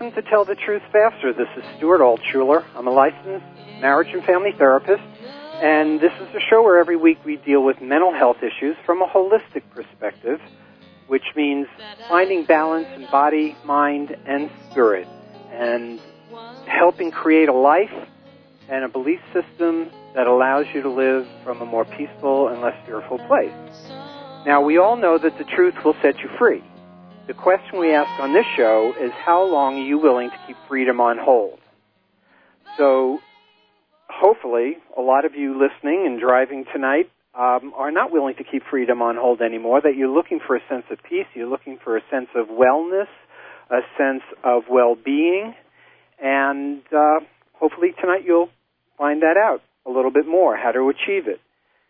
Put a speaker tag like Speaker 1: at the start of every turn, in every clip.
Speaker 1: Welcome to Tell the Truth Faster. This is Stuart Altshuler. I'm a licensed marriage and family therapist, and this is a show where every week we deal with mental health issues from a holistic perspective, which means finding balance in body, mind, and spirit, and helping create a life and a belief system that allows you to live from a more peaceful and less fearful place. Now, we all know that the truth will set you free. The question we ask on this show is, how long are you willing to keep freedom on hold? So, hopefully, a lot of you listening and driving tonight are not willing to keep freedom on hold anymore, that you're looking for a sense of peace, you're looking for a sense of wellness, a sense of well-being, and hopefully tonight you'll find that out a little bit more, how to achieve it.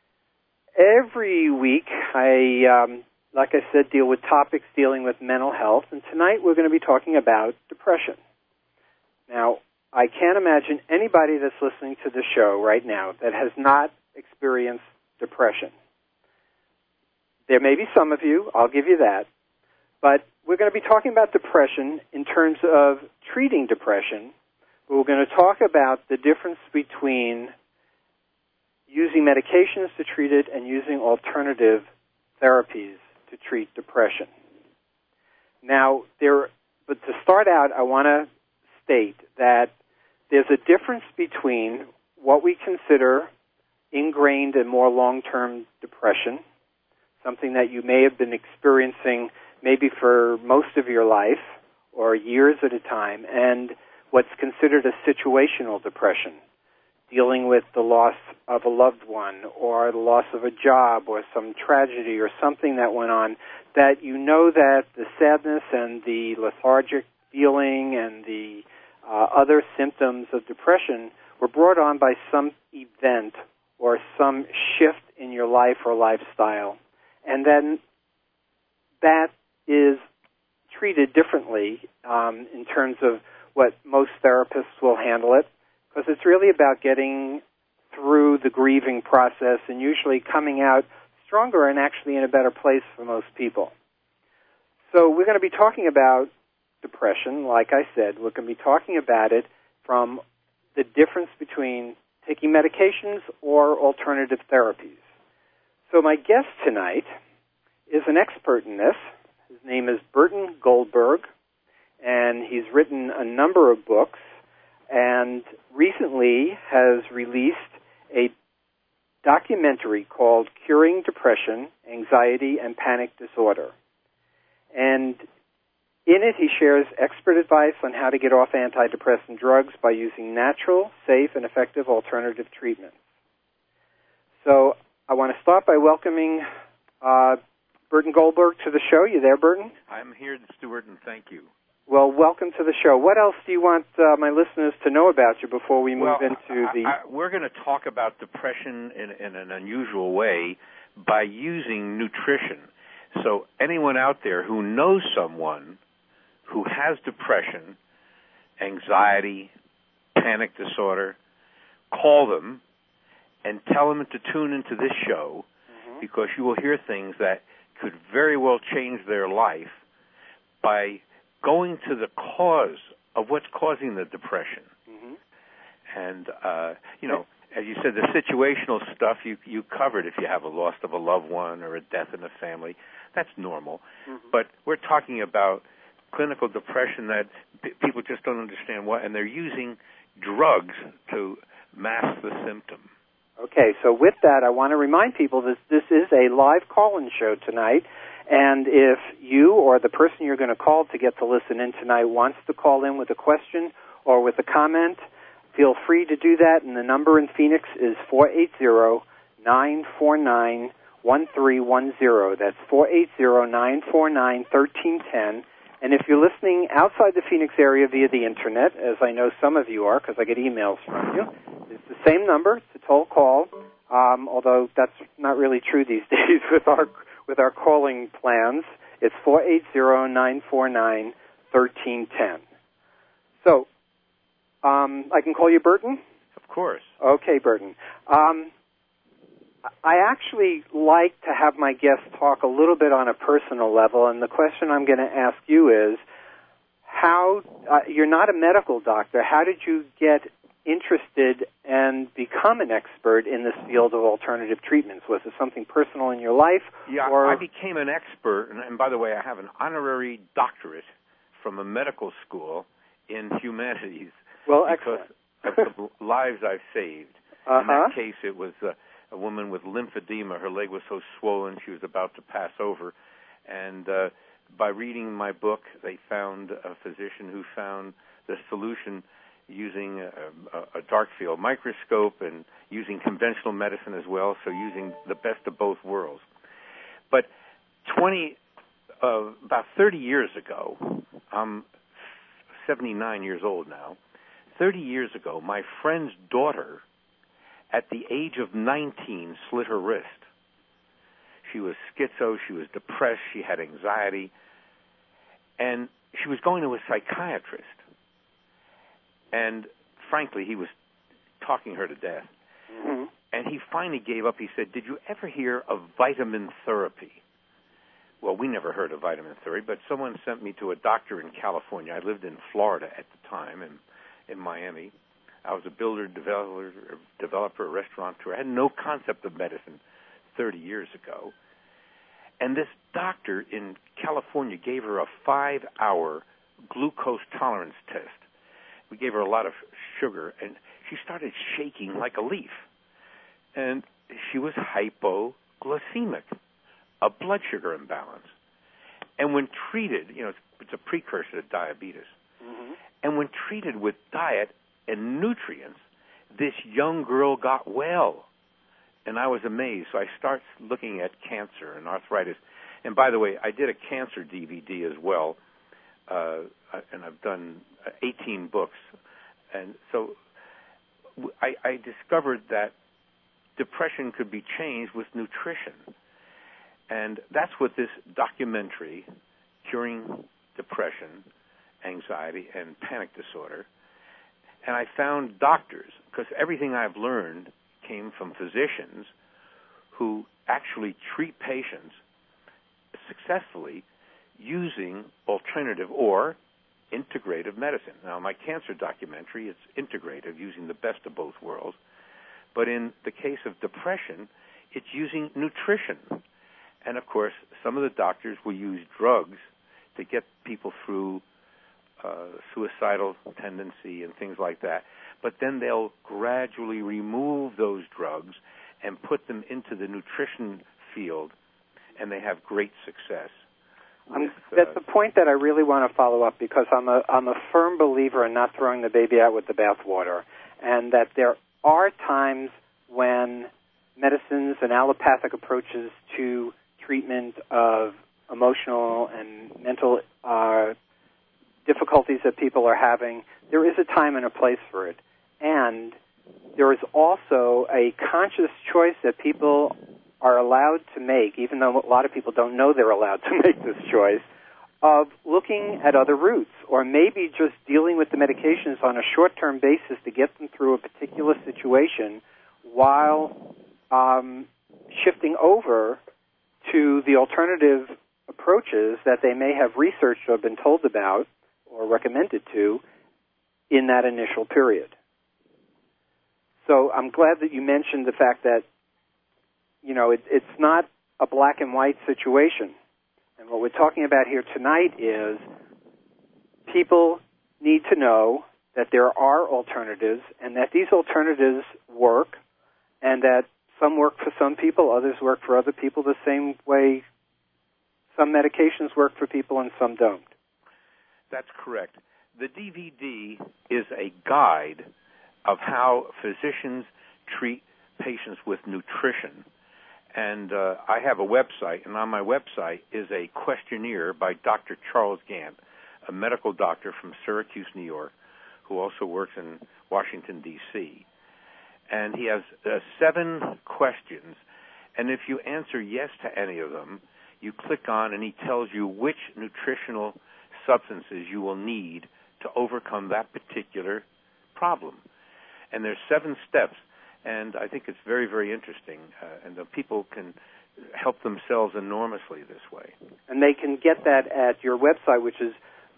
Speaker 1: Every week, like I said, deal with topics dealing with mental health, and tonight we're going to be talking about depression. Now, I can't imagine anybody that's listening to the show right now that has not experienced depression. There may be some of you, I'll give you that, but we're going to be talking about depression in terms of treating depression, but we're going to talk about the difference between using medications to treat it and using alternative therapies to treat depression. Now, but to start out, I want to state that there's a difference between what we consider ingrained and more long-term depression, something that you may have been experiencing maybe for most of your life or years at a time, and what's considered a situational depression, dealing with the loss of a loved one or the loss of a job or some tragedy or something that went on, that you know that the sadness and the lethargic feeling and the other symptoms of depression were brought on by some event or some shift in your life or lifestyle. And then that is treated differently in terms of what most therapists will handle it, because it's really about getting through the grieving process and usually coming out stronger and actually in a better place for most people. So we're going to be talking about depression, like I said. We're going to be talking about it from the difference between taking medications or alternative therapies. So my guest tonight is an expert in this. His name is Burton Goldberg, and he's written a number of books, and recently has released a documentary called Curing Depression, Anxiety, and Panic Disorder. And in it, he shares expert advice on how to get off antidepressant drugs by using natural, safe, and effective alternative treatments. So I want to start by welcoming Burton Goldberg to the show. You there, Burton?
Speaker 2: I'm here, Stuart, and thank you.
Speaker 1: Well, welcome to the show. What else do you want my listeners to know about you before we move into the...
Speaker 2: We're going to talk about depression in an unusual way by using nutrition. So anyone out there who knows someone who has depression, anxiety, panic disorder, call them and tell them to tune into this show, because you will hear things that could very well change their life by going to the cause of what's causing the depression. And, as you said, the situational stuff you covered. If you have a loss of a loved one or a death in the family, that's normal. But we're talking about clinical depression that people just don't understand what, and they're using drugs to mask the symptom.
Speaker 1: Okay, so with that, I want to remind people that this is a live call-in show tonight. And if you or the person you're going to call to get to listen in tonight wants to call in with a question or with a comment, feel free to do that. And the number in Phoenix is 480-949-1310. That's 480-949-1310. And if you're listening outside the Phoenix area via the Internet, as I know some of you are because I get emails from you, it's the same number. It's a toll call, although that's not really true these days with our calling plans. It's 480-949-1310. So, I can call you Burton?
Speaker 2: Of course.
Speaker 1: Okay, Burton. I actually like to have my guests talk a little bit on a personal level, and the question I'm going to ask you is, how you're not a medical doctor. How did you get interested and become an expert in this field of alternative treatments? Was it something personal in your life?
Speaker 2: Yeah,
Speaker 1: or...
Speaker 2: I became an expert, and by the way, I have an honorary doctorate from a medical school in humanities.
Speaker 1: Well,
Speaker 2: because
Speaker 1: excellent.
Speaker 2: of the lives I've saved. In that case, it was a woman with lymphedema. Her leg was so swollen she was about to pass over. And by reading my book, they found a physician who found the solution using a dark field microscope and using conventional medicine as well, so using the best of both worlds. But about 30 years ago, I'm 79 years old now, 30 years ago, my friend's daughter, at the age of 19, slit her wrist. She was schizo, she was depressed, she had anxiety, and she was going to a psychiatrist. And frankly, he was talking her to death.
Speaker 1: Mm-hmm.
Speaker 2: And he finally gave up. He said, "Did you ever hear of vitamin therapy?" Well, we never heard of vitamin therapy, but someone sent me to a doctor in California. I lived in Florida at the time, in Miami. I was a builder, developer, restaurateur. I had no concept of medicine 30 years ago. And this doctor in California gave her a 5-hour glucose tolerance test. We gave her a lot of sugar, and she started shaking like a leaf. And she was hypoglycemic, a blood sugar imbalance. And when treated, it's a precursor to diabetes.
Speaker 1: Mm-hmm.
Speaker 2: And when treated with diet and nutrients, this young girl got well. And I was amazed. So I started looking at cancer and arthritis. And by the way, I did a cancer DVD as well, and I've done 18 books. And so I discovered that depression could be changed with nutrition. And that's what this documentary, Curing Depression, Anxiety, and Panic Disorder, and I found doctors, because everything I've learned came from physicians who actually treat patients successfully using alternative or integrative medicine. Now, my cancer documentary, it's integrative, using the best of both worlds. But in the case of depression, it's using nutrition. And, of course, some of the doctors will use drugs to get people through suicidal tendency and things like that. But then they'll gradually remove those drugs and put them into the nutrition field, and they have great success.
Speaker 1: That's the point that I really want to follow up, because I'm a firm believer in not throwing the baby out with the bathwater, and that there are times when medicines and allopathic approaches to treatment of emotional and mental difficulties that people are having, there is a time and a place for it. And there is also a conscious choice that people are allowed to make, even though a lot of people don't know they're allowed to make this choice, of looking at other routes, or maybe just dealing with the medications on a short-term basis to get them through a particular situation while shifting over to the alternative approaches that they may have researched or been told about or recommended to in that initial period. So I'm glad that you mentioned the fact that, it's not a black and white situation. And what we're talking about here tonight is people need to know that there are alternatives and that these alternatives work, and that some work for some people, others work for other people the same way some medications work for people and some don't.
Speaker 2: That's correct. The DVD is a guide of how physicians treat patients with nutrition. And I have a website, and on my website is a questionnaire by Dr. Charles Gant, a medical doctor from Syracuse, New York, who also works in Washington, D.C. And he has 7 questions, and if you answer yes to any of them, you click on and he tells you which nutritional substances you will need to overcome that particular problem. And there's 7 steps, and I think it's very, very interesting, and the people can help themselves enormously this way.
Speaker 1: And they can get that at your website, which is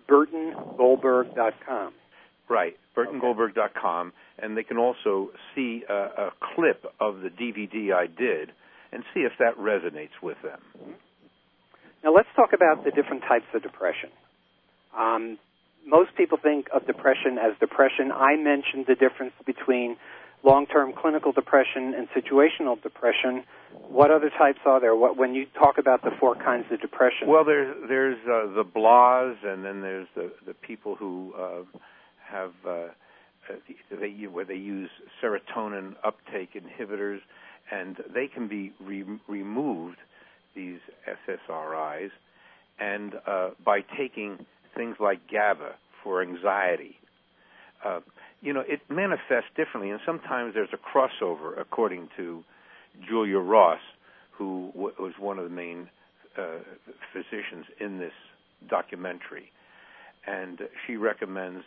Speaker 1: BurtonGoldberg.com.
Speaker 2: Right, BurtonGoldberg.com, and they can also see a clip of the DVD I did and see if that resonates with them.
Speaker 1: Now let's talk about the different types of depression. Most people think of depression as depression. I mentioned the difference between long-term clinical depression and situational depression. What other types are there? When you talk about the four kinds of depression?
Speaker 2: Well, there's the blahs, and then there's the people who have where they use serotonin uptake inhibitors, and they can be removed, these SSRIs, and by taking things like GABA for anxiety. It manifests differently, and sometimes there's a crossover, according to Julia Ross, who was one of the main physicians in this documentary. And she recommends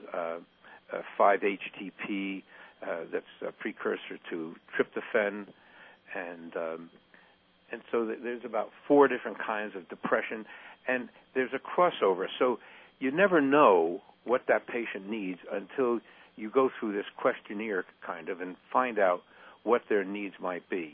Speaker 2: 5-HTP, that's a precursor to tryptophan, and so there's about 4 different kinds of depression, and there's a crossover. So you never know what that patient needs until you go through this questionnaire kind of and find out what their needs might be.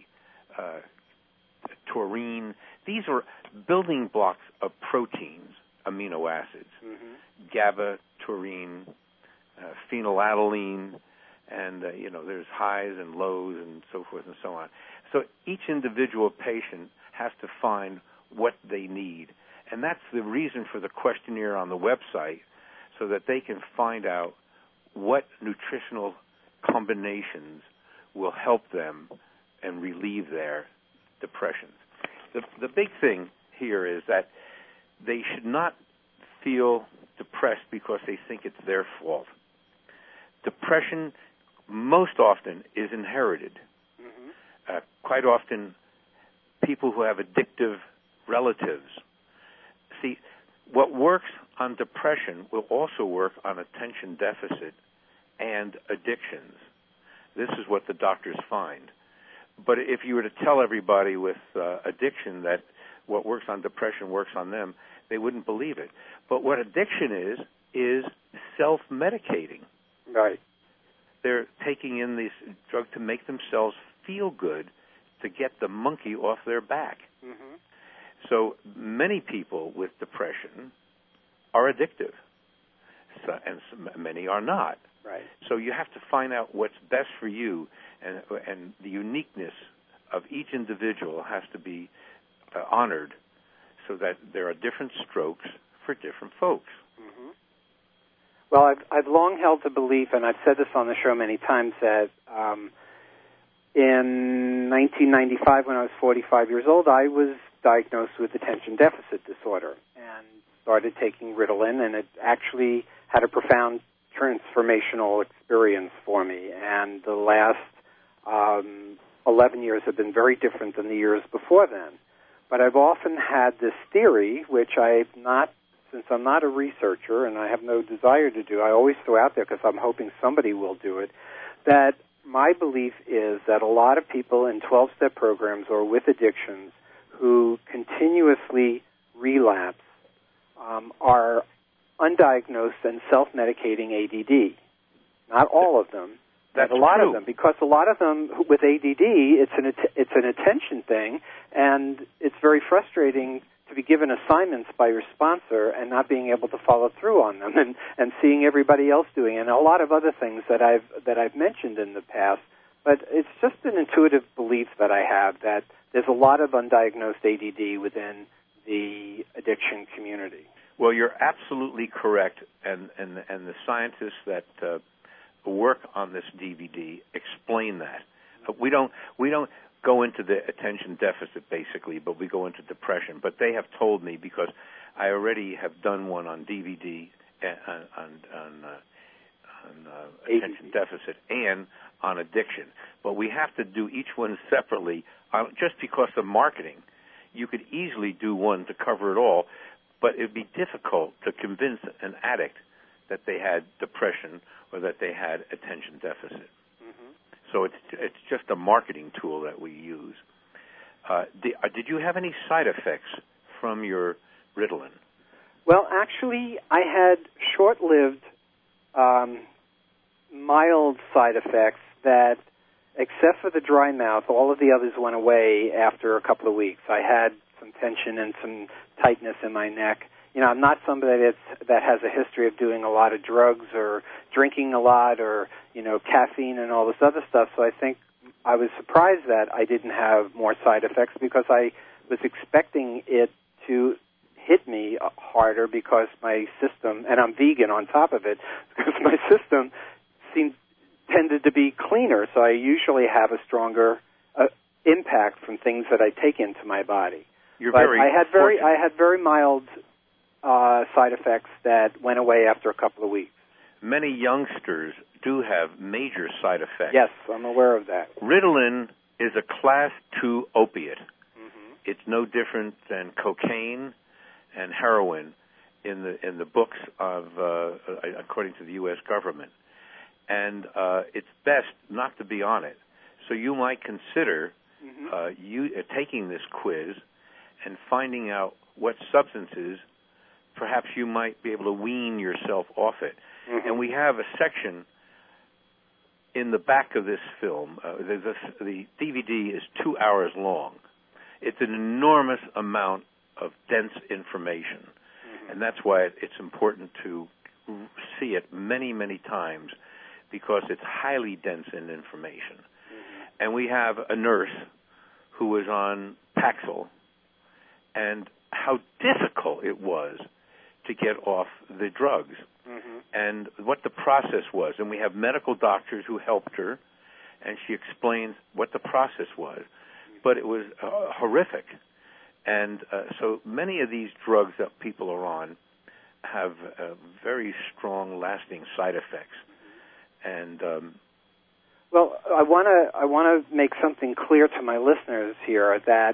Speaker 2: Taurine, these are building blocks of proteins, amino acids. Mm-hmm. GABA, taurine, phenylalanine, and there's highs and lows and so forth and so on. So each individual patient has to find what they need, and that's the reason for the questionnaire on the website, so that they can find out what nutritional combinations will help them and relieve their depressions. The big thing here is that they should not feel depressed because they think it's their fault. Depression most often is inherited. Mm-hmm. Quite often, people who have addictive relatives. See, what works on depression will also work on attention deficit and addictions. This is what the doctors find. But if you were to tell everybody with addiction that what works on depression works on them, they wouldn't believe it. But what addiction is self-medicating.
Speaker 1: Right.
Speaker 2: They're taking in this drug to make themselves feel good, to get the monkey off their back. Mm-hmm. So many people with depression are addictive, and many are not.
Speaker 1: Right.
Speaker 2: So you have to find out what's best for you, and the uniqueness of each individual has to be honored, so that there are different strokes for different folks.
Speaker 1: Mm-hmm. Well, I've long held the belief, and I've said this on the show many times, that in 1995, when I was 45 years old, I was diagnosed with attention deficit disorder and started taking Ritalin, and it actually had a profound transformational experience for me. And the last 11 years have been very different than the years before then. But I've often had this theory, which since I'm not a researcher and I have no desire to do, I always throw out there because I'm hoping somebody will do it, that my belief is that a lot of people in 12-step programs or with addictions who continuously relapse are undiagnosed and self-medicating ADD. Not all of them,
Speaker 2: but
Speaker 1: a lot of them, because a lot of them with ADD, it's an attention thing, and it's very frustrating to be given assignments by your sponsor and not being able to follow through on them, and seeing everybody else doing it, and a lot of other things that I've mentioned in the past. But it's just an intuitive belief that I have that there's a lot of undiagnosed ADD within the addiction community.
Speaker 2: Well, you're absolutely correct, and the scientists that work on this DVD explain that. We don't go into the attention deficit basically, but we go into depression. But they have told me, because I already have done one on DVD on attention deficit and on addiction. But we have to do each one separately, just because of marketing. You could easily do one to cover it all, but it would be difficult to convince an addict that they had depression or that they had attention deficit. Mm-hmm. So it's just a marketing tool that we use. Did you have any side effects from your Ritalin?
Speaker 1: Well, actually, I had short-lived, mild side effects that, except for the dry mouth, all of the others went away after a couple of weeks. I had some tension and some tightness in my neck. You know, I'm not somebody that has a history of doing a lot of drugs or drinking a lot or, you know, caffeine and all this other stuff, so I think I was surprised that I didn't have more side effects because I was expecting it to hit me harder because my system, and I'm vegan on top of it, because my system tended to be cleaner, so I usually have a stronger impact from things that I take into my body. I had very mild side effects that went away after a couple of weeks.
Speaker 2: Many youngsters do have major side effects.
Speaker 1: Yes, I'm aware of that.
Speaker 2: Ritalin is a class 2 opiate. Mm-hmm. It's no different than cocaine and heroin in the books of according to the U.S. government. And it's best not to be on it. So you might consider taking this quiz and finding out what substances perhaps you might be able to wean yourself off it. Mm-hmm. And we have a section in the back of this film. The DVD is 2 hours long. It's an enormous amount of dense information. Mm-hmm. And that's why it's important to see it many, many times, because it's highly dense in information. Mm-hmm. And we have a nurse who was on Paxil, and how difficult it was to get off the drugs, and what the process was. And we have medical doctors who helped her, and she explains what the process was. But it was horrific. And so many of these drugs that people are on have very strong, lasting side effects. And
Speaker 1: well, I want to make something clear to my listeners here that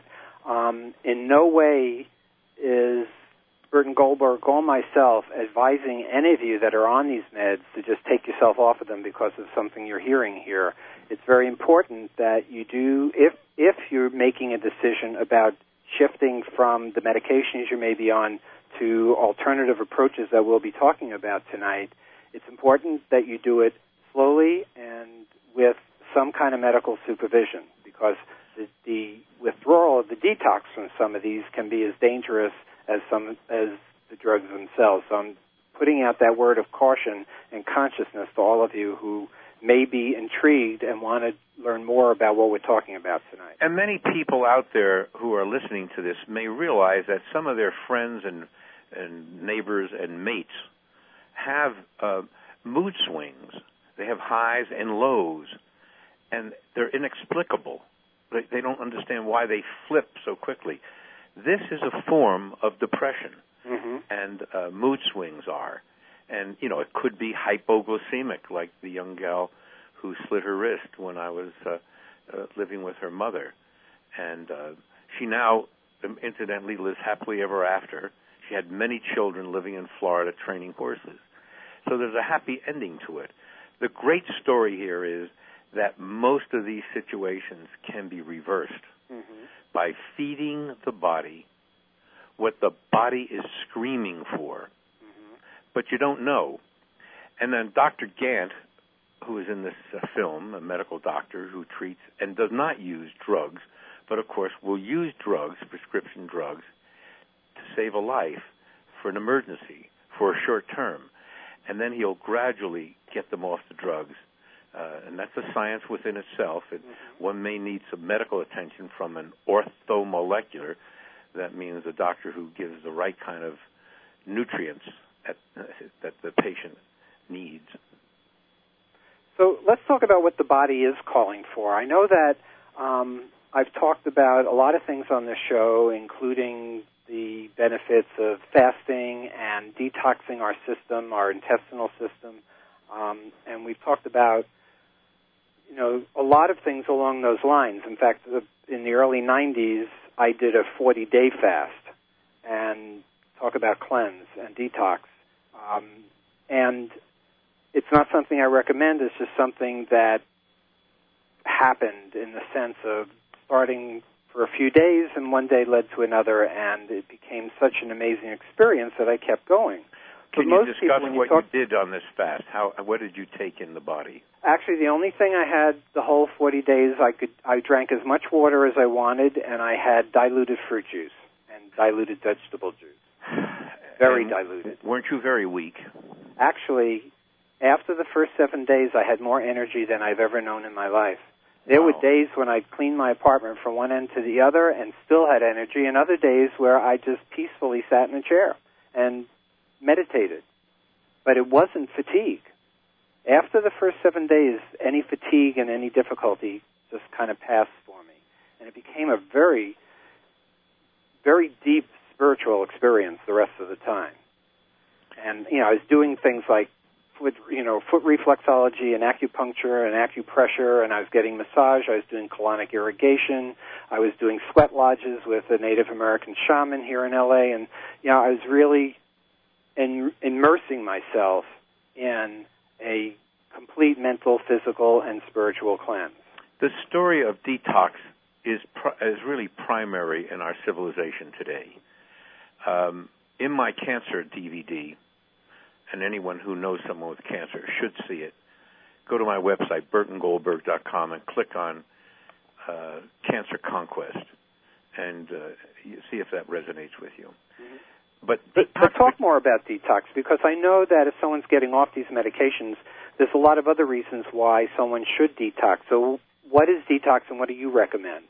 Speaker 1: in no way is Burton Goldberg or myself advising any of you that are on these meds to just take yourself off of them because of something you're hearing here. It's very important that you do, if you're making a decision about shifting from the medications you may be on to alternative approaches that we'll be talking about tonight, it's important that you do it slowly and with some kind of medical supervision, because the withdrawal of the detox from some of these can be as dangerous as the drugs themselves. So I'm putting out that word of caution and consciousness to all of you who may be intrigued and want to learn more about what we're talking about tonight.
Speaker 2: And many people out there who are listening to this may realize that some of their friends and neighbors and mates have mood swings. They have highs and lows, and they're inexplicable. They don't understand why they flip so quickly. This is a form of depression, and mood swings are. And, you know, it could be hypoglycemic, like the young gal who slit her wrist when I was living with her mother. And she now, incidentally, lives happily ever after. She had many children living in Florida training horses. So there's a happy ending to it. The great story here is that most of these situations can be reversed by feeding the body what the body is screaming for. But you don't know. And then Dr. Gant, who is in this film, a medical doctor who treats and does not use drugs, but of course will use drugs, prescription drugs, to save a life for an emergency, for a short term. And then he'll gradually get them off the drugs. And that's a science within itself. One may need some medical attention from an orthomolecular. That means a doctor who gives the right kind of nutrients that the patient needs.
Speaker 1: So let's talk about what the body is calling for. I know that I've talked about a lot of things on this show, including the benefits of fasting and detoxing our system, our intestinal system, and we've talked about, you know, a lot of things along those lines. In fact, in the early 90s, I did a 40-day fast and talk about cleanse and detox. And it's not something I recommend. It's just something that happened in the sense of starting for a few days, and one day led to another, and it became such an amazing experience that I kept going.
Speaker 2: Can you discuss what you did on this fast? What did you take in the body?
Speaker 1: Actually, the only thing I had the whole 40 days, I drank as much water as I wanted, and I had diluted fruit juice and diluted vegetable juice. Very diluted.
Speaker 2: Weren't you very weak?
Speaker 1: Actually, after the first 7 days, I had more energy than I've ever known in my life. There were days when I'd clean my apartment from one end to the other and still had energy, and other days where I just peacefully sat in a chair and meditated. But it wasn't fatigue. After the first 7 days, any fatigue and any difficulty just kind of passed for me. And it became a very, very deep spiritual experience the rest of the time. And, I was doing things like foot reflexology and acupuncture and acupressure, and I was getting massage. I was doing colonic irrigation. I was doing sweat lodges with a Native American shaman here in L.A., and, I was really immersing myself in a complete mental, physical, and spiritual cleanse.
Speaker 2: The story of detox is really primary in our civilization today. In my cancer DVD, and anyone who knows someone with cancer should see it, go to my website, burtongoldberg.com, and click on Cancer Conquest, and see if that resonates with you.
Speaker 1: Mm-hmm. But talk more about detox, because I know that if someone's getting off these medications, there's a lot of other reasons why someone should detox. So what is detox, and what do you recommend?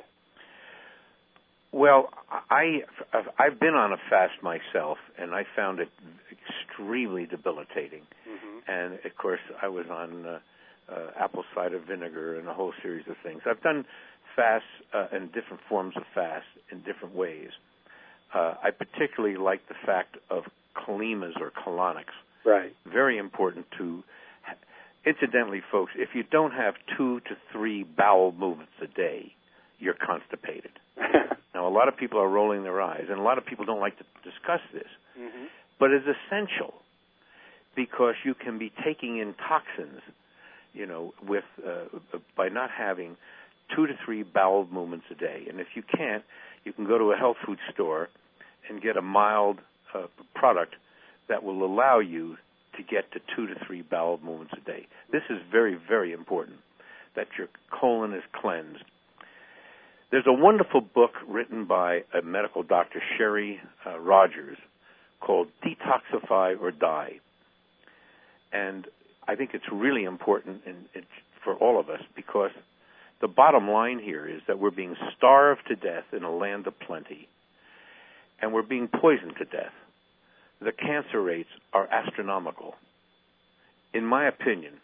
Speaker 2: Well, I've been on a fast myself, and I found it extremely debilitating. Mm-hmm. And, of course, I was on apple cider vinegar and a whole series of things. I've done fasts and different forms of fast in different ways. I particularly like the fact of kalimas or colonics.
Speaker 1: Right.
Speaker 2: Very important to... Incidentally, folks, if you don't have 2 to 3 bowel movements a day, you're constipated. Now, a lot of people are rolling their eyes, and a lot of people don't like to discuss this. Mm-hmm. But it's essential because you can be taking in toxins, with by not having 2 to 3 bowel movements a day. And if you can't, you can go to a health food store and get a mild product that will allow you to get to 2 to 3 bowel movements a day. This is very, very important, that your colon is cleansed. There's a wonderful book written by a medical doctor, Sherry Rogers, called Detoxify or Die. And I think it's really important for all of us, because the bottom line here is that we're being starved to death in a land of plenty, and we're being poisoned to death. The cancer rates are astronomical. In my opinion,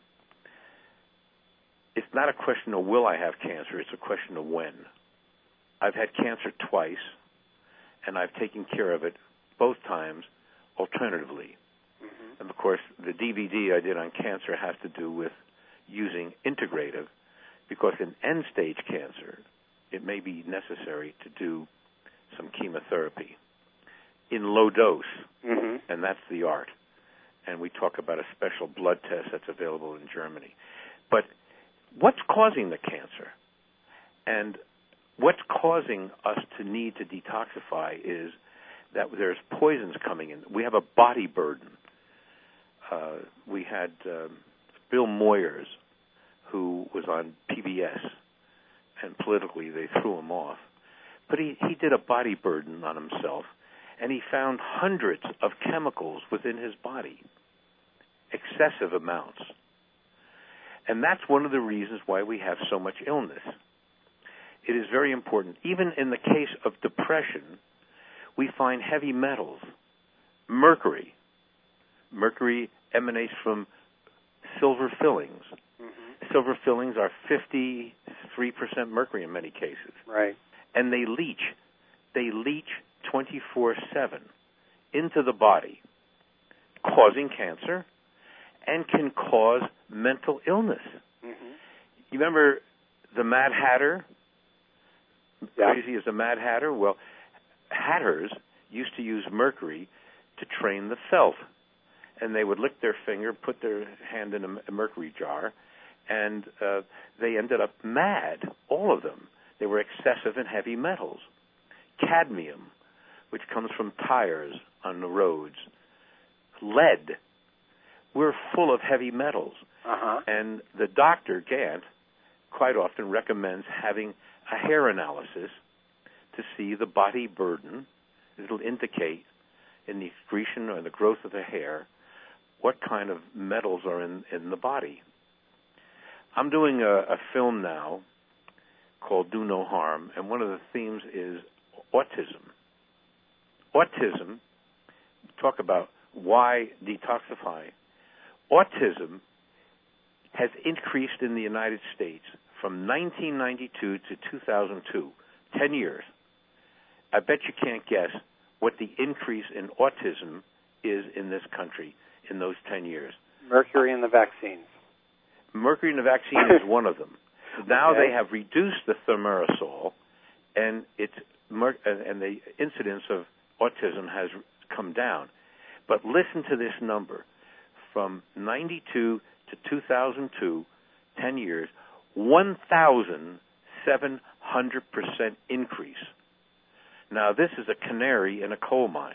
Speaker 2: it's not a question of will I have cancer, it's a question of when. I've had cancer twice, and I've taken care of it both times alternatively. Mm-hmm. And, of course, the DVD I did on cancer has to do with using integrative, because in end-stage cancer, it may be necessary to do some chemotherapy in low dose, mm-hmm. and that's the art. And we talk about a special blood test that's available in Germany. But what's causing the cancer? And what's causing us to need to detoxify is that there's poisons coming in. We have a body burden. We had Bill Moyers, who was on PBS, and politically they threw him off. But he did a body burden on himself, and he found hundreds of chemicals within his body, excessive amounts. And that's one of the reasons why we have so much illness. It is very important. Even in the case of depression, we find heavy metals. Mercury. Mercury emanates from silver fillings. Mm-hmm. Silver fillings are 53% mercury in many cases.
Speaker 1: Right.
Speaker 2: And they leach. They leach 24/7 into the body, causing cancer and can cause mental illness. Mm-hmm. You remember the Mad Hatter?
Speaker 1: Yeah.
Speaker 2: Crazy as a Mad Hatter? Well, hatters used to use mercury to train the felt. And they would lick their finger, put their hand in a mercury jar, and they ended up mad, all of them, They were excessive in heavy metals. Cadmium, which comes from tires on the roads. Lead. We're full of heavy metals. And the doctor, Gant, quite often recommends having a hair analysis to see the body burden. It'll indicate in the excretion or the growth of the hair what kind of metals are in the body. I'm doing a film now called Do No Harm, and one of the themes is autism. Autism, talk about why detoxify. Autism has increased in the United States from 1992 to 2002, 10 years. I bet you can't guess what the increase in autism is in this country in those 10 years.
Speaker 1: Mercury in the vaccines.
Speaker 2: Mercury in the vaccine is one of them. Now they have reduced the thimerosal, and and the incidence of autism has come down. But listen to this number. From 92 to 2002, 10 years, 1,700% increase. Now, this is a canary in a coal mine.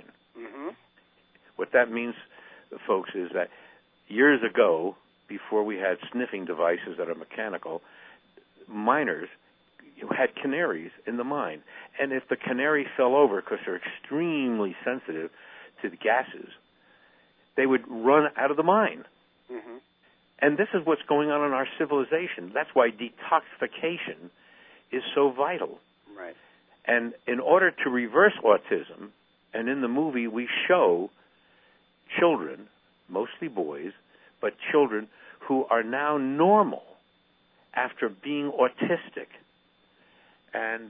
Speaker 2: What that means, folks, is that years ago, before we had sniffing devices that are mechanical, miners had canaries in the mine. And if the canary fell over, because they're extremely sensitive to the gases, they would run out of the mine. And this is what's going on in our civilization. That's why detoxification is so vital.
Speaker 1: Right.
Speaker 2: And in order to reverse autism, and in the movie we show children, mostly boys, but children who are now normal after being autistic. And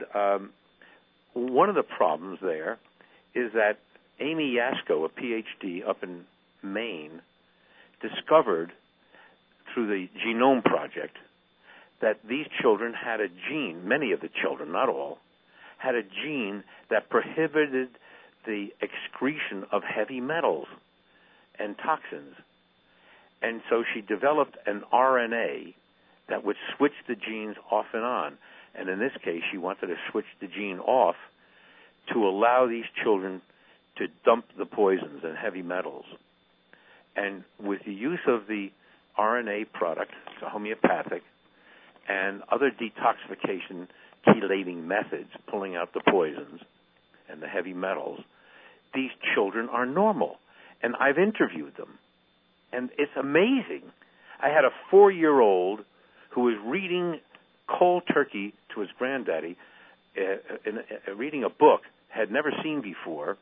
Speaker 2: one of the problems there is that Amy Yasko, a PhD up in Maine, discovered through the Genome Project that these children had a gene, many of the children, not all, had a gene that prohibited the excretion of heavy metals and toxins. And so she developed an RNA that would switch the genes off and on. And in this case, she wanted to switch the gene off to allow these children to dump the poisons and heavy metals. And with the use of the RNA product, it's a homeopathic, and other detoxification chelating methods, pulling out the poisons and the heavy metals, these children are normal. And I've interviewed them. And it's amazing. I had a 4-year-old who was reading cold turkey to his granddaddy, reading a book had never seen before.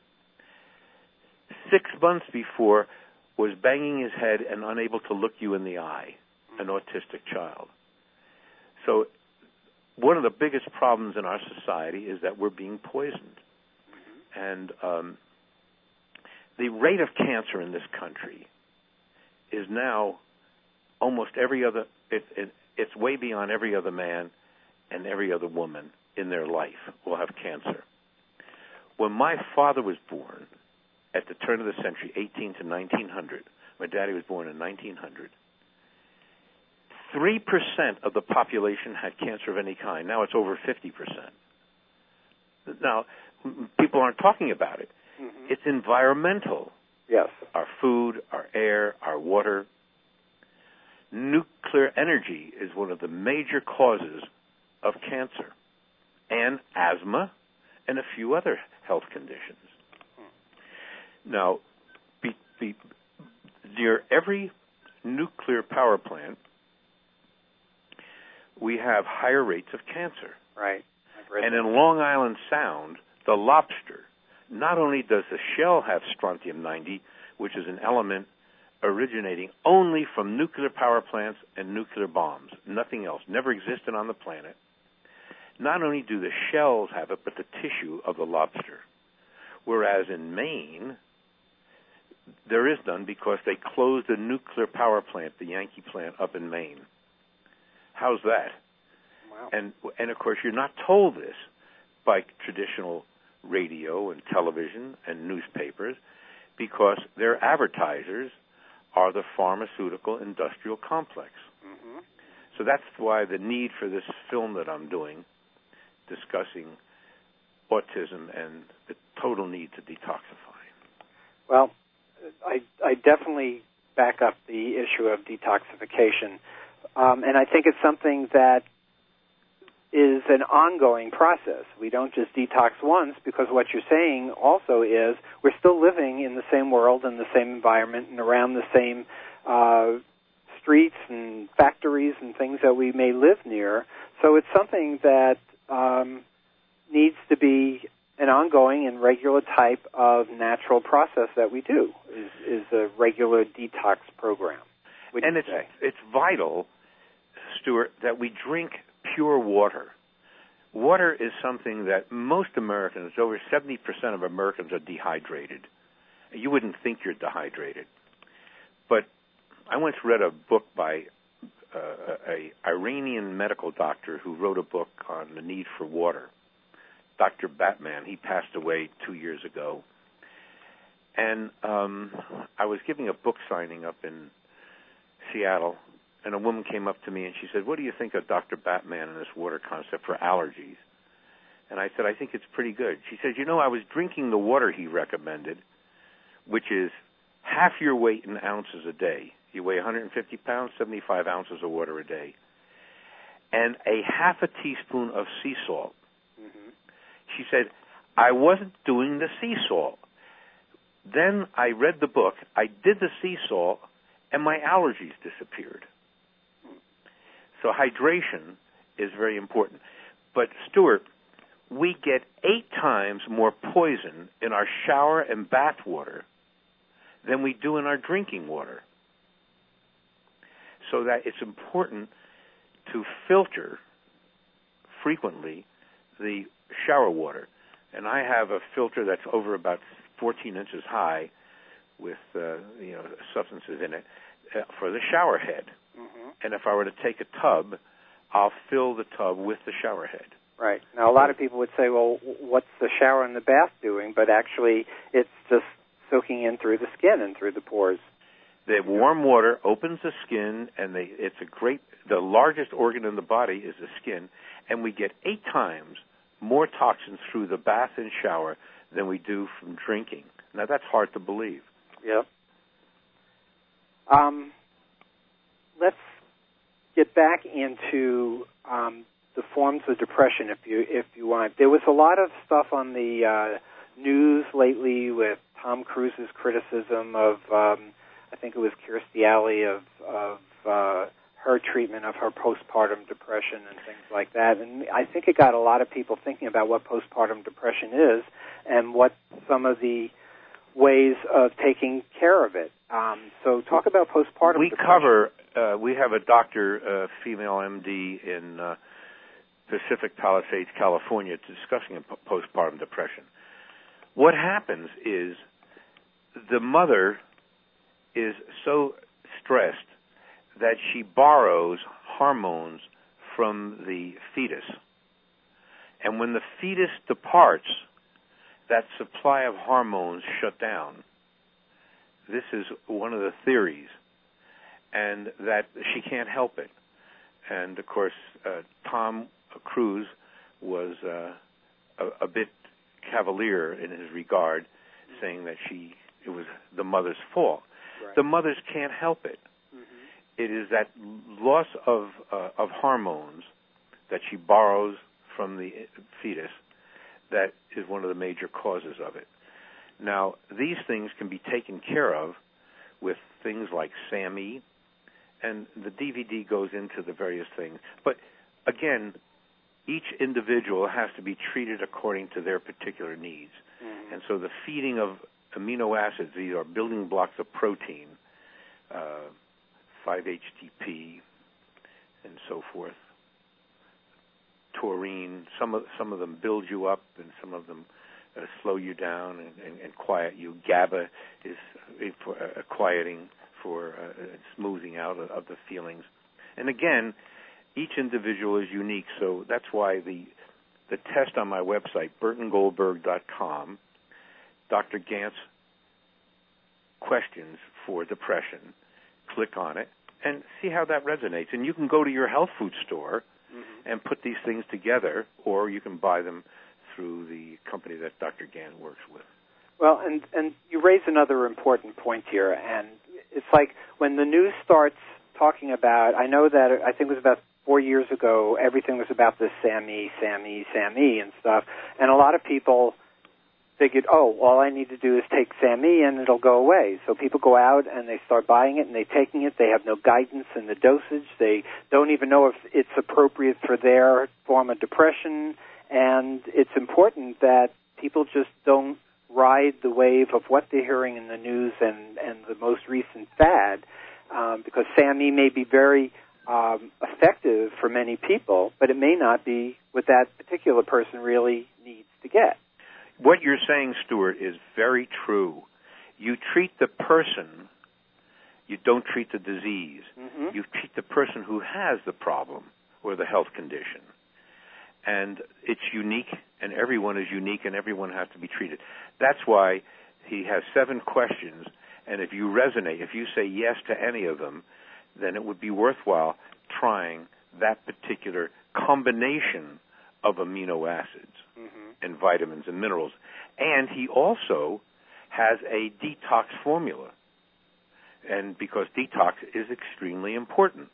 Speaker 2: 6 months before, was banging his head and unable to look you in the eye, an autistic child. So one of the biggest problems in our society is that we're being poisoned. And the rate of cancer in this country is now almost every other, it's way beyond every other man and every other woman in their life will have cancer. When my father was born, at the turn of the century, 18 to 1900, my daddy was born in 1900, 3% of the population had cancer of any kind. Now it's over 50%. Now, people aren't talking about it. It's environmental.
Speaker 1: Yes.
Speaker 2: Our food, our air, our water. Nuclear energy is one of the major causes of cancer, and asthma, and a few other health conditions. Now, near every nuclear power plant, we have higher rates of cancer.
Speaker 1: Right.
Speaker 2: And in Long Island Sound, the lobster, not only does the shell have strontium-90, which is an element originating only from nuclear power plants and nuclear bombs, nothing else, never existed on the planet. Not only do the shells have it, but the tissue of the lobster. Whereas in Maine, there is none because they closed the nuclear power plant, the Yankee plant up in Maine. How's that?
Speaker 1: Wow.
Speaker 2: And of course, you're not told this by traditional radio and television and newspapers because their advertisers are the pharmaceutical industrial complex. So that's why the need for this film that I'm doing discussing autism and the total need to detoxify.
Speaker 1: Well, I definitely back up the issue of detoxification, and I think it's something that is an ongoing process. We don't just detox once, because what you're saying also is we're still living in the same world and the same environment and around the same streets and factories and things that we may live near. So it's something that needs to be an ongoing and regular type of natural process that we do, is a regular detox program.
Speaker 2: And it's vital, Stuart, that we drink pure water. Water is something that most Americans, over 70% of Americans, are dehydrated. You wouldn't think you're dehydrated. But I once read a book by an Iranian medical doctor who wrote a book on the need for water. Dr. Batman, he passed away 2 years ago. And I was giving a book signing up in Seattle, and a woman came up to me and she said, "What do you think of Dr. Batman and this water concept for allergies?" And I said, "I think it's pretty good." She said, "I was drinking the water he recommended, which is half your weight in ounces a day. You weigh 150 pounds, 75 ounces of water a day, and a half a teaspoon of sea salt." Mm-hmm. She said, "I wasn't doing the sea salt. Then I read the book, I did the sea salt, and my allergies disappeared." So hydration is very important. But, Stuart, we get 8 times more poison in our shower and bath water than we do in our drinking water. So that it's important to filter frequently the shower water. And I have a filter that's over about 14 inches high with substances in it for the shower head. Mm-hmm. And if I were to take a tub, I'll fill the tub with the shower head.
Speaker 1: Right. Now, a lot of people would say, well, what's the shower and the bath doing? But actually, it's just soaking in through the skin and through the pores.
Speaker 2: The warm water opens the skin, and the largest organ in the body is the skin, and we get 8 times more toxins through the bath and shower than we do from drinking. Now, that's hard to believe.
Speaker 1: Yep. Let's get back into the forms of depression, if you want. There was a lot of stuff on the news lately with Tom Cruise's criticism of, I think it was Kirstie Alley, of her treatment of her postpartum depression and things like that. And I think it got a lot of people thinking about what postpartum depression is and what some of the ways of taking care of it. So talk about postpartum depression.
Speaker 2: We have a doctor, female MD in Pacific Palisades, California, discussing postpartum depression. What happens is the mother is so stressed that she borrows hormones from the fetus. And when the fetus departs, that supply of hormones shut down. This is one of the theories, and that she can't help it. And, of course, Tom Cruise was a bit cavalier in his regard, saying that it was the mother's fault. Right. The mothers can't help it. Mm-hmm. It is that loss of hormones that she borrows from the fetus that is one of the major causes of it. Now, these things can be taken care of with things like SAMe, and the DVD goes into the various things. But, again, each individual has to be treated according to their particular needs. Mm-hmm. And so the feeding of amino acids, these are building blocks of protein, 5-HTP, and so forth. Taurine, some of them build you up, and some of them slow you down and quiet you. GABA is quieting for smoothing out of the feelings. And again, each individual is unique, so that's why the test on my website, burtongoldberg.com, Dr. Gant's questions for depression, click on it, and see how that resonates. And you can go to your health food store, mm-hmm. and put these things together, or you can buy them through the company that Dr. Gann works with.
Speaker 1: Well, and you raise another important point here, and it's like when the news starts talking about, I know that I think it was about 4 years ago, everything was about this SAMe and stuff, and a lot of people figured, oh, all I need to do is take SAMe and it'll go away. So people go out and they start buying it and they're taking it. They have no guidance in the dosage. They don't even know if it's appropriate for their form of depression. And it's important that people just don't ride the wave of what they're hearing in the news and the most recent fad, because SAMe may be very effective for many people, but it may not be what that particular person really needs to get.
Speaker 2: What you're saying, Stuart, is very true. You treat the person, you don't treat the disease.
Speaker 1: Mm-hmm.
Speaker 2: You treat the person who has the problem or the health condition. And it's unique, and everyone is unique, and everyone has to be treated. That's why he has 7 questions, and if you resonate, if you say yes to any of them, then it would be worthwhile trying that particular combination of amino acids and vitamins and minerals. And he also has a detox formula, and because detox is extremely important.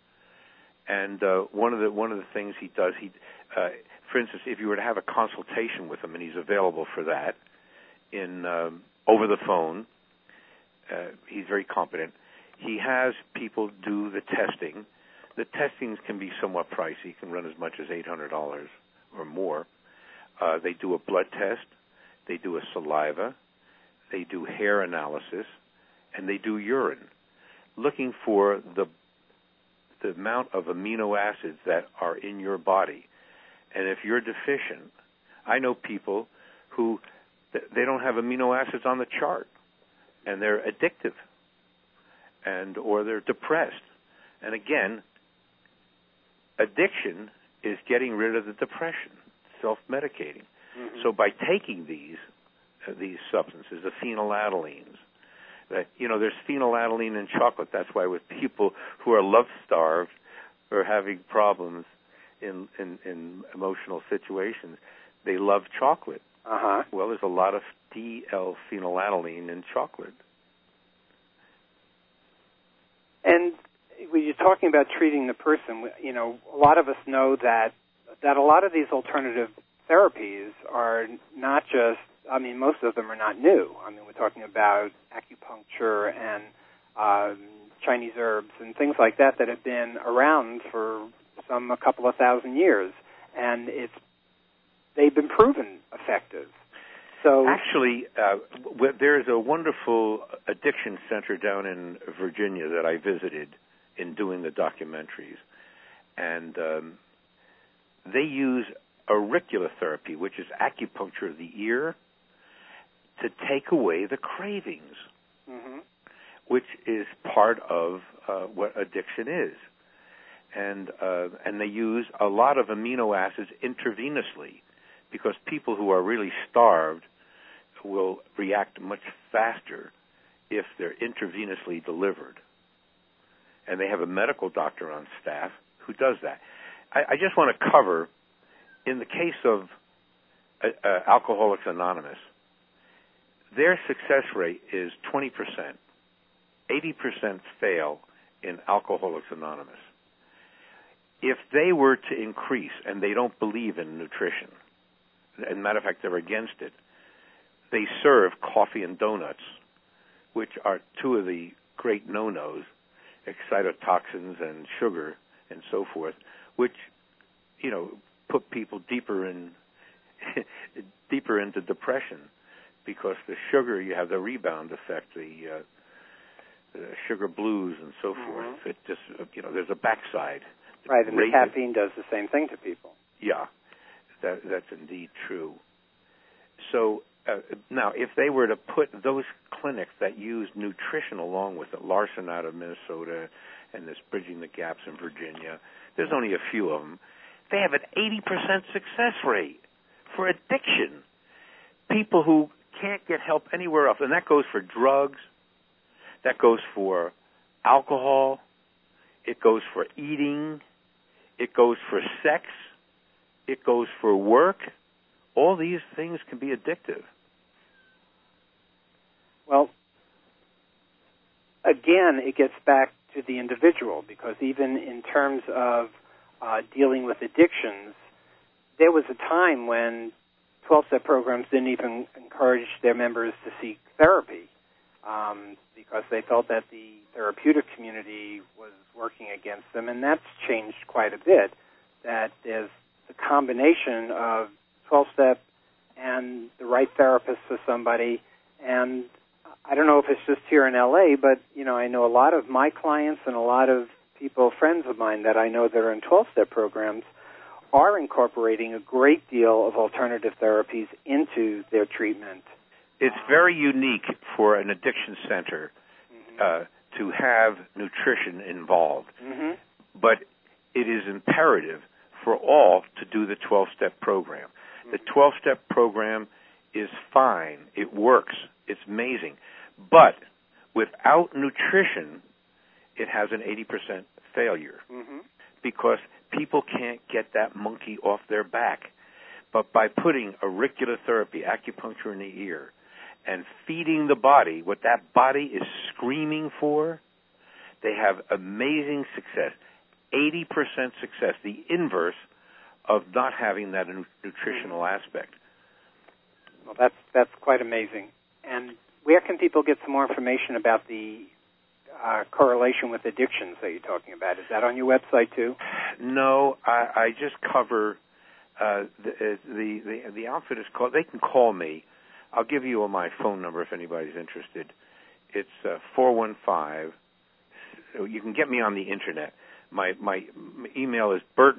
Speaker 2: And one of the things he does, for instance, if you were to have a consultation with him, and he's available for that in over the phone, he's very competent. He has people do the testing. The testings can be somewhat pricey. It can run as much as $800 or more. They do a blood test, they do a saliva, they do hair analysis, and they do urine, looking for the amount of amino acids that are in your body. And if you're deficient, I know people who they don't have amino acids on the chart, and they're addictive, or they're depressed. And again, addiction is getting rid of the depression, self-medicating. Mm-hmm. So by taking these substances, the phenylalanines, there's phenylalanine in chocolate. That's why with people who are love-starved or having problems in emotional situations, they love chocolate.
Speaker 1: Uh-huh.
Speaker 2: Well, there's a lot of D-L-phenylalanine in chocolate.
Speaker 1: And when you're talking about treating the person, a lot of us know that a lot of these alternative therapies are not just, most of them are not new. We're talking about acupuncture and Chinese herbs and things like that have been around for a couple of thousand years, and they've been proven effective. So
Speaker 2: actually, there's a wonderful addiction center down in Virginia that I visited in doing the documentaries, and they use auricular therapy, which is acupuncture of the ear, to take away the cravings, which is part of what addiction is. And they use a lot of amino acids intravenously, because people who are really starved will react much faster if they're intravenously delivered. And they have a medical doctor on staff who does that. I just want to cover, in the case of Alcoholics Anonymous, their success rate is 20%. 80% fail in Alcoholics Anonymous. If they were to increase, and they don't believe in nutrition, as a matter of fact, they're against it, they serve coffee and donuts, which are 2 of the great no-nos, excitotoxins and sugar and so forth, which, put people deeper into depression, because the sugar, you have the rebound effect, the sugar blues and so forth. It just, there's a backside.
Speaker 1: Right, and the caffeine does the same thing to people.
Speaker 2: Yeah, that's indeed true. So now, if they were to put those clinics that use nutrition along with it, Larson out of Minnesota and this Bridging the Gaps in Virginia, there's only a few of them, they have an 80% success rate for addiction. People who can't get help anywhere else, and that goes for drugs, that goes for alcohol, it goes for eating, It goes for sex. It goes for work. All these things can be addictive.
Speaker 1: Well, again, it gets back to the individual, because even in terms of dealing with addictions, there was a time when 12-step programs didn't even encourage their members to seek therapy because they felt that the therapeutic community was working against them, and that's changed quite a bit, that there's the combination of 12-step and the right therapist for somebody. And I don't know if it's just here in L.A., but, I know a lot of my clients and a lot of people, friends of mine that I know that are in 12-step programs, are incorporating a great deal of alternative therapies into their treatment.
Speaker 2: It's very unique for an addiction center to have nutrition involved. Mm-hmm. But it is imperative for all to do the 12-step program. Mm-hmm. The 12-step program is fine. It works. It's amazing. But without nutrition, it has an 80% failure because people can't get that monkey off their back. But by putting auricular therapy, acupuncture in the ear, and feeding the body what that body is screaming for, they have amazing success. 80% success, the inverse of not having that nutritional aspect.
Speaker 1: Well, that's quite amazing. And where can people get some more information about the correlation with addictions that you're talking about? Is that on your website too?
Speaker 2: No, I just cover the outfit is called. They can call me. I'll give you my phone number if anybody's interested. It's 415. You can get me on the internet. My email is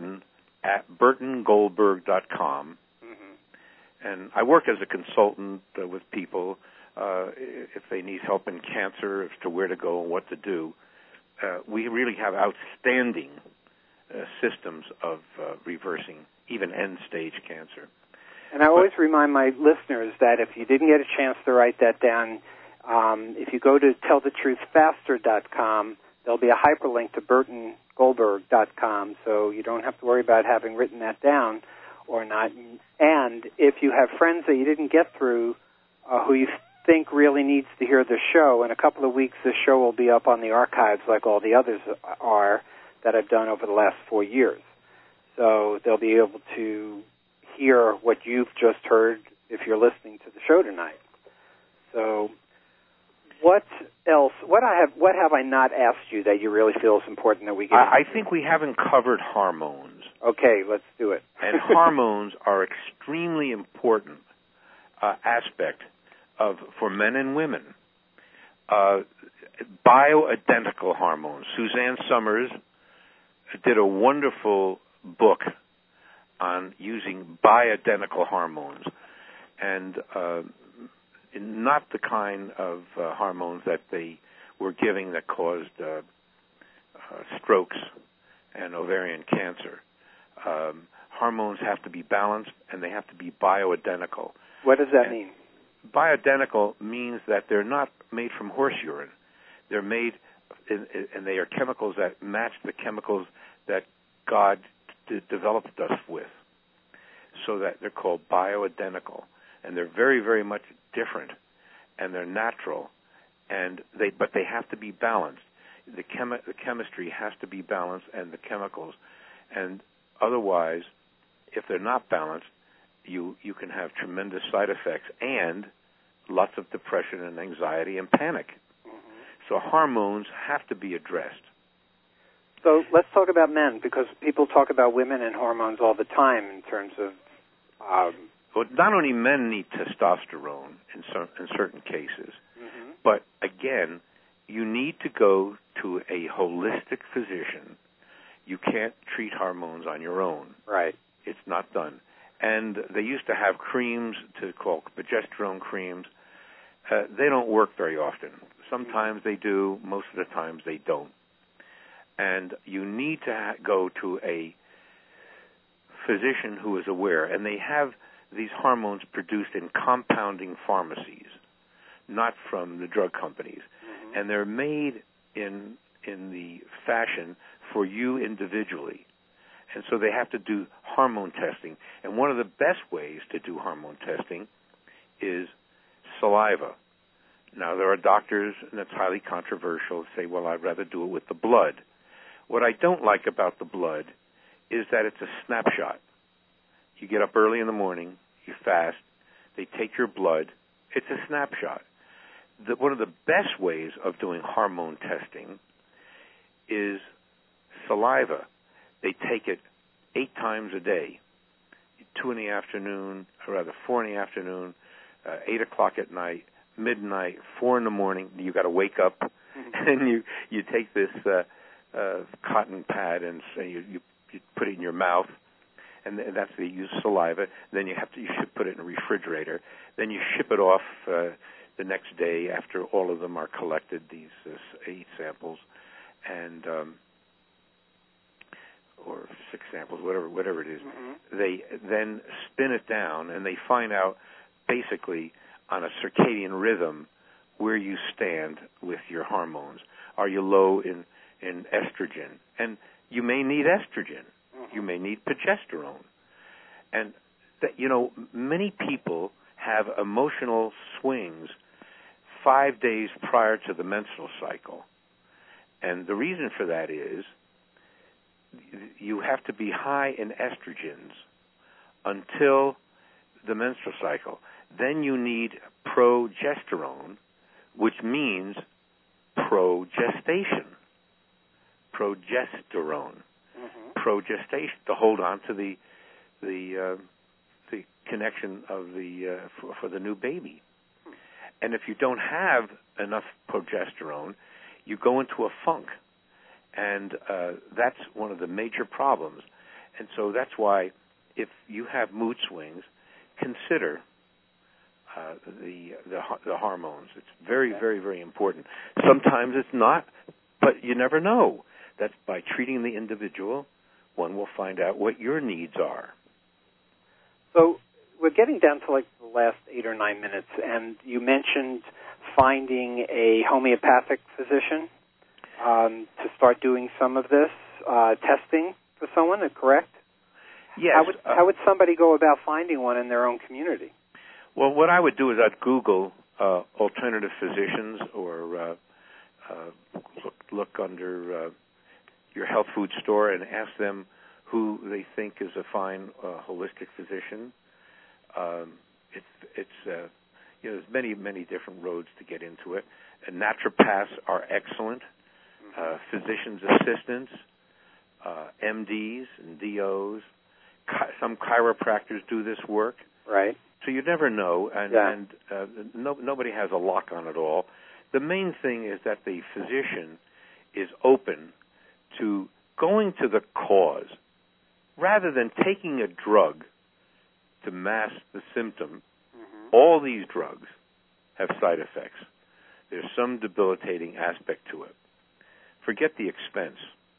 Speaker 2: burton@burtongoldberg.com. And I work as a consultant with people if they need help in cancer as to where to go and what to do. We really have outstanding systems of reversing even end-stage cancer.
Speaker 1: And I always remind my listeners that if you didn't get a chance to write that down, if you go to tellthetruthfaster.com, there'll be a hyperlink to burtongoldberg.com, so you don't have to worry about having written that down or not. And if you have friends that you didn't get through who you think really needs to hear the show, in a couple of weeks this show will be up on the archives like all the others are that I've done over the last 4 years. So they'll be able to hear what you've just heard if you're listening to the show tonight. So what else? What have I not asked you that you really feel is important that we get?
Speaker 2: I think we haven't covered hormones.
Speaker 1: Okay, let's do it.
Speaker 2: And hormones are extremely important aspect for men and women. Bioidentical hormones. Suzanne Summers did a wonderful book on using bioidentical hormones, and not the kind of hormones that they were giving that caused strokes and ovarian cancer. Hormones have to be balanced, and they have to be bioidentical.
Speaker 1: What does that mean?
Speaker 2: Bioidentical means that they're not made from horse urine. They're made, and they are chemicals that match the chemicals that God developed us with, so that they're called bioidentical, and they're very, very much different, and they're natural, but they have to be balanced. The chemistry has to be balanced, and the chemicals, and otherwise, if they're not balanced, you can have tremendous side effects and lots of depression and anxiety and panic. So hormones have to be addressed.
Speaker 1: So let's talk about men, because people talk about women and hormones all the time in terms of...
Speaker 2: Well, not only men need testosterone in certain cases, but again, you need to go to a holistic physician. You can't treat hormones on your own.
Speaker 1: Right.
Speaker 2: It's not done. And they used to have creams called progesterone creams. They don't work very often. Sometimes they do. Most of the times they don't. And you need to go to a physician who is aware. And they have these hormones produced in compounding pharmacies, not from the drug companies. And they're made in the fashion for you individually. And so they have to do hormone testing. And one of the best ways to do hormone testing is saliva. Now, there are doctors, and it's highly controversial, say, well, I'd rather do it with the blood. What I don't like about the blood is that it's a snapshot. You get up early in the morning, you fast, they take your blood, it's a snapshot. One of the best ways of doing hormone testing is saliva. They take it 8 times a day, 2 in the afternoon, or rather 4 in the afternoon, 8 o'clock at night, midnight, 4 in the morning. You got to wake up, and you take this cotton pad and you put it in your mouth, and that's the use saliva. Then you should put it in a refrigerator. Then you ship it off the next day after all of them are collected. These 8 samples, and or 6 samples, whatever it is. Mm-hmm. They then spin it down, and they find out basically on a circadian rhythm where you stand with your hormones. Are you low in estrogen? And you may need estrogen. Mm-hmm. You may need progesterone. And many people have emotional swings 5 days prior to the menstrual cycle. And the reason for that is you have to be high in estrogens until the menstrual cycle. Then you need progesterone, which means progestation. Progesterone. Mm-hmm. Progestation, to hold on to the connection of for the new baby. And if you don't have enough progesterone, you go into a funk. And that's one of the major problems. And so that's why if you have mood swings, consider the hormones. It's very, very, very important. Sometimes it's not, but you never know. That's by treating the individual, one will find out what your needs are.
Speaker 1: So we're getting down to like the last 8 or 9 minutes, and you mentioned finding a homeopathic physician to start doing some of this testing for someone, correct?
Speaker 2: Yes.
Speaker 1: How would somebody go about finding one in their own community?
Speaker 2: Well, what I would do is I'd Google alternative physicians, or look under your health food store and ask them who they think is a fine holistic physician. There's many different roads to get into it. And naturopaths are excellent. Physicians' assistants, MDs and DOs. Some chiropractors do this work.
Speaker 1: Right.
Speaker 2: So you never know, and nobody has a lock on it all. The main thing is that the physician is open to going to the cause rather than taking a drug to mask the symptom. Mm-hmm. All these drugs have side effects. There's some debilitating aspect to it. Forget the expense.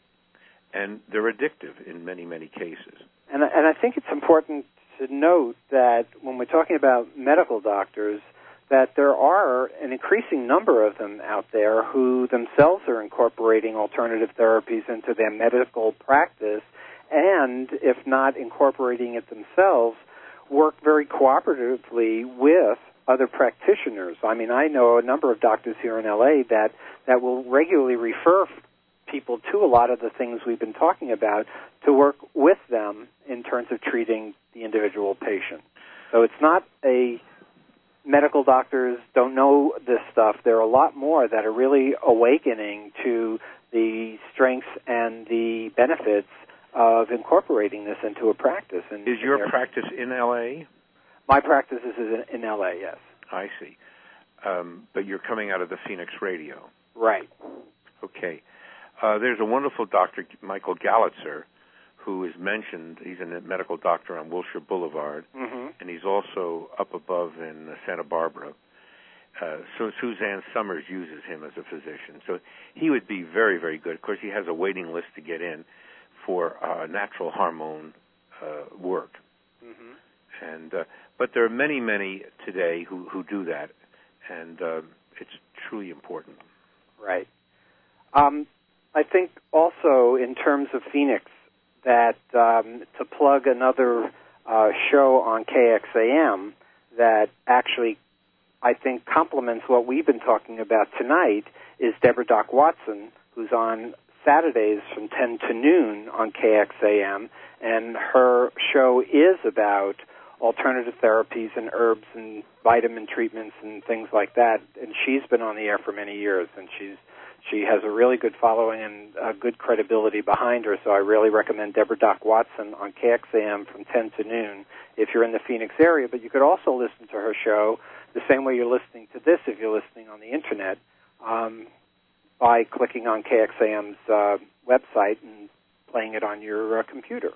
Speaker 2: And they're addictive in many, many cases.
Speaker 1: And I think it's important to note that when we're talking about medical doctors, that there are an increasing number of them out there who themselves are incorporating alternative therapies into their medical practice, and if not incorporating it themselves, work very cooperatively with other practitioners. I mean, I know a number of doctors here in LA that will regularly refer people to a lot of the things we've been talking about to work with them in terms of treating the individual patient. So it's not a medical doctors don't know this stuff. There are a lot more that are really awakening to the strengths and the benefits of incorporating this into a practice. And
Speaker 2: is your practice in L.A.?
Speaker 1: My practice is in L.A., yes.
Speaker 2: I see. But you're coming out of the Phoenix radio.
Speaker 1: Right.
Speaker 2: Okay. There's a wonderful Dr. Michael Gallitzer who is mentioned. He's a medical doctor on Wilshire Boulevard, mm-hmm. and he's also up above in Santa Barbara. So Suzanne Summers uses him as a physician. So he would be very, very good. Of course, he has a waiting list to get in for natural hormone work. Mm-hmm. But there are many, many today who do that, and it's truly important.
Speaker 1: Right. I think also in terms of Phoenix, that to plug another show on KXAM that actually I think complements what we've been talking about tonight is Deborah Doc Watson, who's on Saturdays from 10 to noon on KXAM, and her show is about alternative therapies and herbs and vitamin treatments and things like that. And she's been on the air for many years, and she has a really good following and good credibility behind her. So I really recommend Deborah Doc Watson on KXAM from 10 to noon if you're in the Phoenix area. But you could also listen to her show the same way you're listening to this if you're listening on the Internet, by clicking on KXAM's website and playing it on your computer.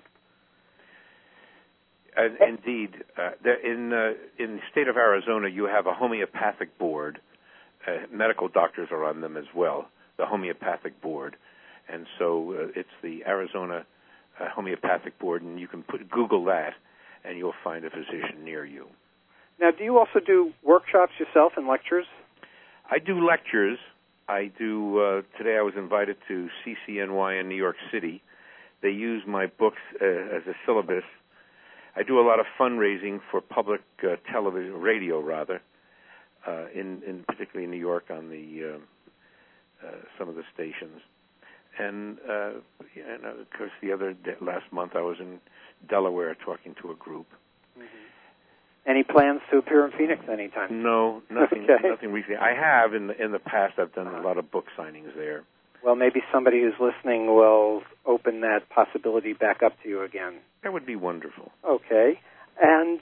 Speaker 2: Indeed. In the state of Arizona, you have a homeopathic board. Medical doctors are on them as well, the homeopathic board. And so it's the Arizona Homeopathic Board, and you can Google that, and you'll find a physician near you.
Speaker 1: Now, do you also do workshops yourself and lectures?
Speaker 2: I do lectures. I do, today I was invited to CCNY in New York City. They use my books as a syllabus. I do a lot of fundraising for public television, radio rather, in particularly in New York on the some of the stations. And of course, last month I was in Delaware talking to a group.
Speaker 1: Mm-hmm. Any plans to appear in Phoenix anytime?
Speaker 2: No, nothing.
Speaker 1: Okay.
Speaker 2: Nothing recently. I have in the past. I've done a lot of book signings there.
Speaker 1: Well, maybe somebody who's listening will open that possibility back up to you again.
Speaker 2: That would be wonderful.
Speaker 1: Okay. And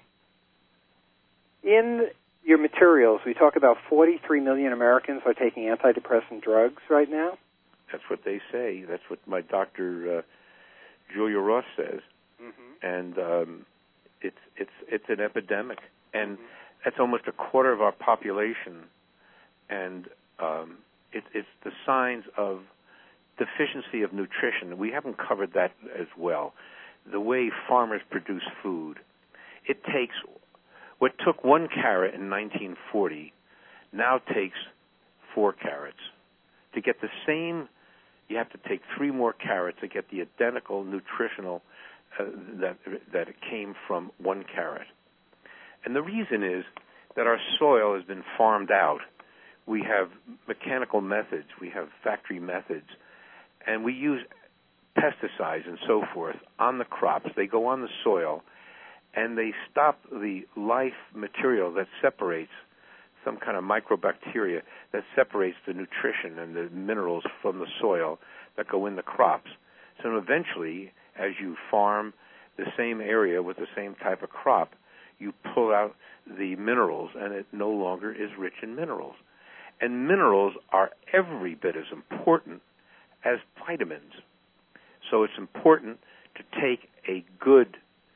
Speaker 1: in your materials, we talk about 43 million Americans are taking antidepressant drugs right now.
Speaker 2: That's what they say. That's what my doctor, Julia Ross, says.
Speaker 1: Mm-hmm.
Speaker 2: And it's an epidemic, and that's almost a quarter of our population. And it's the signs of deficiency of nutrition. We haven't covered that as well. The way farmers produce food, it takes what took 1 carrot in 1940 now takes 4 carrots. To get the same, you have to take 3 more carrots to get the identical nutritional that it came from 1 carrot. And the reason is that our soil has been farmed out. We have mechanical methods, we have factory methods, and we use pesticides and so forth on the crops. They go on the soil, and they stop the life material that separates some kind of microbacteria that separates the nutrition and the minerals from the soil that go in the crops. So eventually, as you farm the same area with the same type of crop, you pull out the minerals, and it no longer is rich in minerals. And minerals are every bit as important as vitamins. So it's important to take a good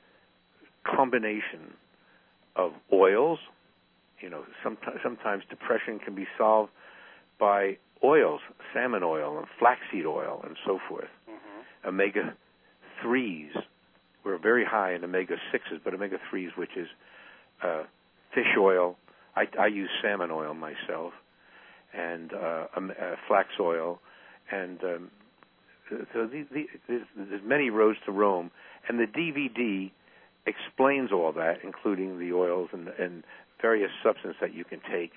Speaker 2: combination of oils. You know, sometimes depression can be solved by oils, salmon oil and flaxseed oil and so forth. Mm-hmm. Omega-3s, we're very high in omega-6s, but omega-3s, which is fish oil. I use salmon oil myself, and flax oil, and so there's many roads to Rome, and the DVD explains all that, including the oils and various substances that you can take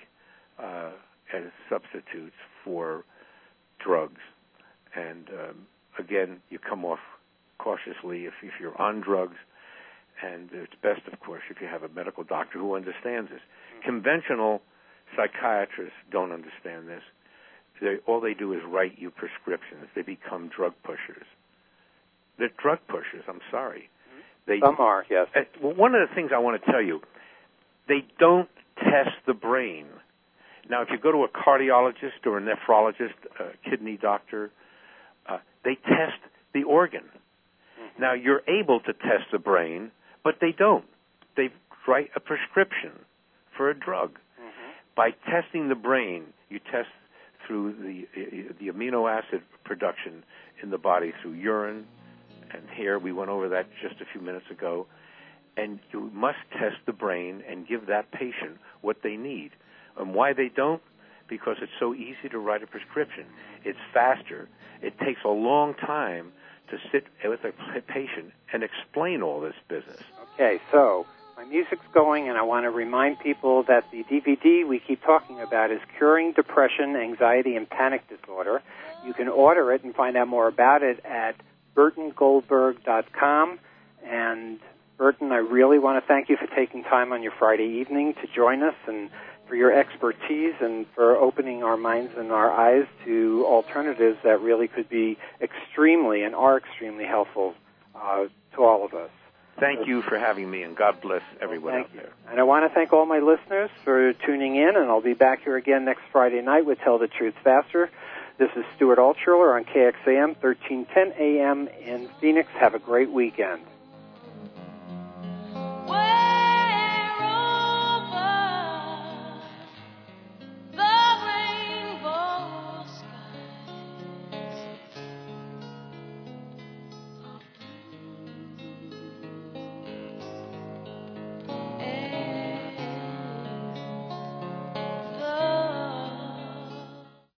Speaker 2: as substitutes for drugs. And again, you come off cautiously if you're on drugs, and it's best, of course, if you have a medical doctor who understands this. Conventional psychiatrists don't understand this. All they do is write you prescriptions. They become drug pushers. They're drug pushers, I'm sorry.
Speaker 1: Some are, yes.
Speaker 2: Well, one of the things I want to tell you, they don't test the brain. Now, if you go to a cardiologist or a nephrologist, a kidney doctor, they test the organ. Mm-hmm. Now, you're able to test the brain, but they don't. They write a prescription for a drug. Mm-hmm. By testing the brain, you test through the amino acid production in the body through urine and hair. We went over that just a few minutes ago. And you must test the brain and give that patient what they need. And why they don't? Because it's so easy to write a prescription. It's faster. It takes a long time to sit with a patient and explain all this business.
Speaker 1: Okay, so my music's going, and I want to remind people that the DVD we keep talking about is Curing Depression, Anxiety, and Panic Disorder. You can order it and find out more about it at BurtonGoldberg.com. And Burton, I really want to thank you for taking time on your Friday evening to join us and for your expertise and for opening our minds and our eyes to alternatives that really could be extremely and are extremely helpful to all of us.
Speaker 2: Thank you for having me, and God bless everyone out there.
Speaker 1: And I want to thank all my listeners for tuning in, and I'll be back here again next Friday night with Tell the Truth Faster. This is Stuart Altshuler on KXAM, 1310 AM in Phoenix. Have a great weekend.